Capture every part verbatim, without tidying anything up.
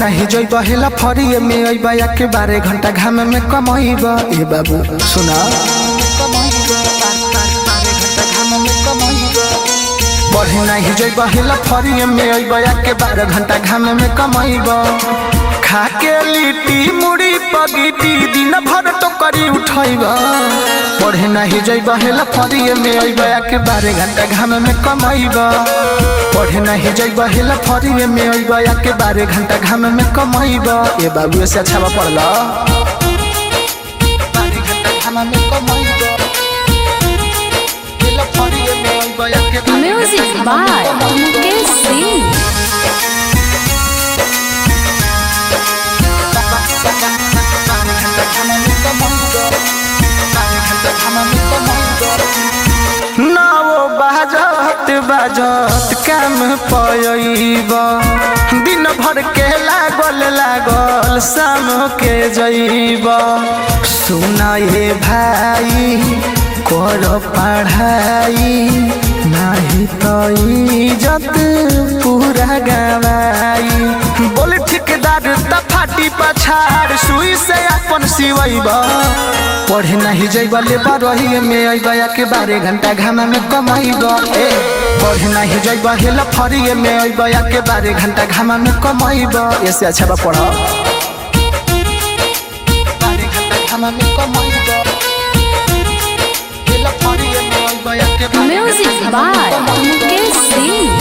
नहीं जइब हेला फरिए में अइबा या के बारह घंटा घाम में कमइब ए बाबू सुना बढ़े नहीं जइब हेला फरिए में अइबा या के बारह घंटा घाम में कमइब खा के लिट्टी मुड़ी पगीटी दिन भर तो करी उठइब बढ़े नहीं जइब हेला फरिए में अइबा या के बारह घंटा घाम में कमइब बढ़े नहीं जइब हेला फरिए में अइबा या के बारह घंटा घाम में कमइब ए बाबू से अच्छा पड़ला बारह घंटा घाम में कमइब हेला फरिए में अइबा या के म्यूजिक बाय मुकेश सिंह नाओ बाजत बाजत काम पयब दिन भर के लागल लागल शाम के जइब सुना ये भाई कर पढ़ाई नहीं तो इज्जत पूरा गवाई बोल ठेकेदार फाटी पछाड़ सुई से अपन सिवैब पढ़े नहीं जइब लेबा रही में अइबा या के बारह घंटा घाम में कमइब ए पढ़े नहीं जइब हेला फरिए में अइबा या के बारह घंटा घाम में कमइब ऐसे अच्छा बा पढ़ बारह घंटा घाम में कमइब हेला फरिए में अइबा या के म्यूजिक बाय मुकेश सिंह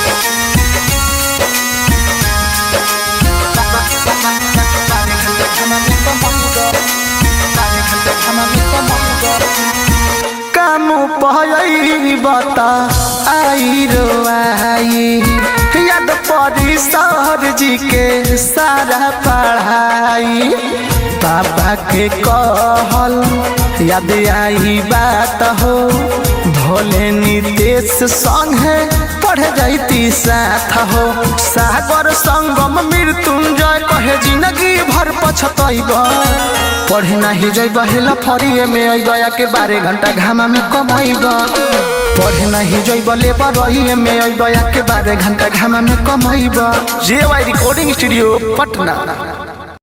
काम पहई बता आई रो आई याद पड़ी सर जी के सारा पढ़ाई बाबा के कहल याद आई बात हो भोले नितेश संगे पढ़ जाती साथ हो सागर संगम मृत्युंजय कहे जिंदगी भर पछतइब पढ़े नहीं जइब हेला फरिए में अइबा या के बारह घंटा घाम में कमइब पढ़े नहीं जइब लेबा रही में अइबा या के बारह घंटा घाम में कमइब जे वाई रिकॉर्डिंग स्टूडियो पटना।